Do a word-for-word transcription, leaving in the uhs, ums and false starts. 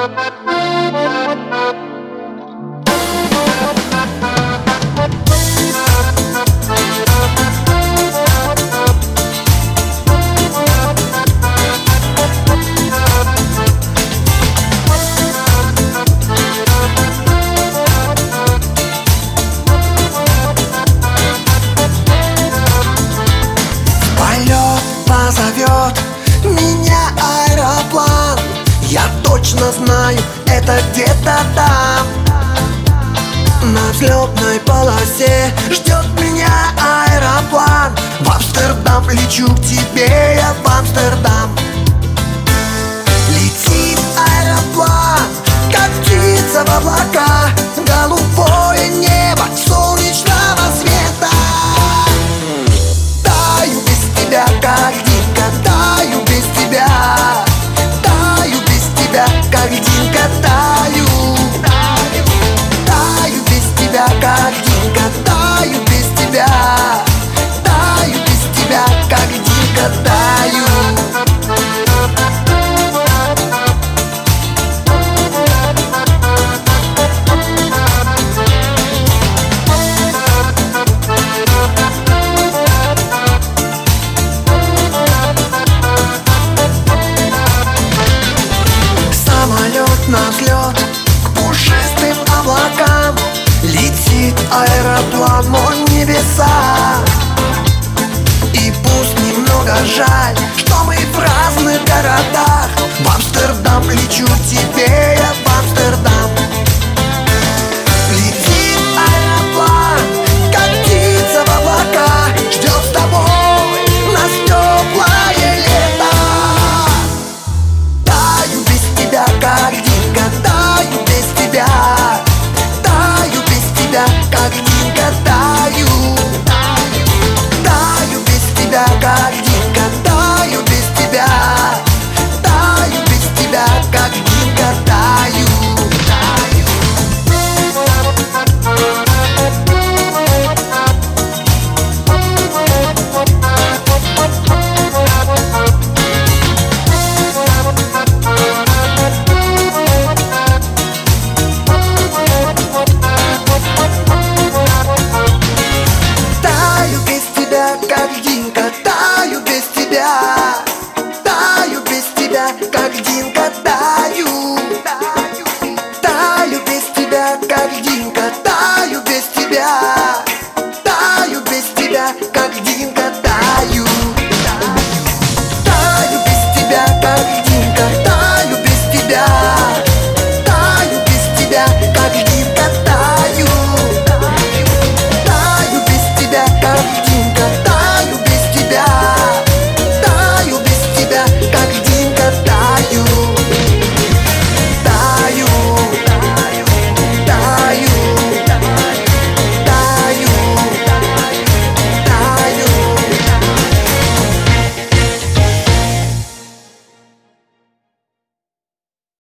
Позовет меня аэроплан, я точно знаю, это где-то там. На взлетной полосе ждет меня аэроплан. В Амстердам лечу к тебе, я в Амстердам. Летит аэроплан, как птица в облака, голубое небо солнечного света. Таю без тебя, картинка, таю без тебя. Таю без тебя, картинка, таю. Таю без тебя, картинка, таю без тебя. Таю без тебя, картинка, таю. На взлет к пушистым облакам летит аэроплан, мой небеса. И пусть немного жаль, что мы в разных городах. В Амстердам лечу к тебе, я в Амстердам. Летит аэроплан, как птица в облака, ждет с тобой нас теплое лето. Таю без тебя, картинка, таю без тебя. Таю без тебя, картинка, таю. Таю без тебя, картинка, таю без тебя. Таю без тебя, картинка, таю. Картинка, таю без тебя. Таю без тебя, картинка, таю.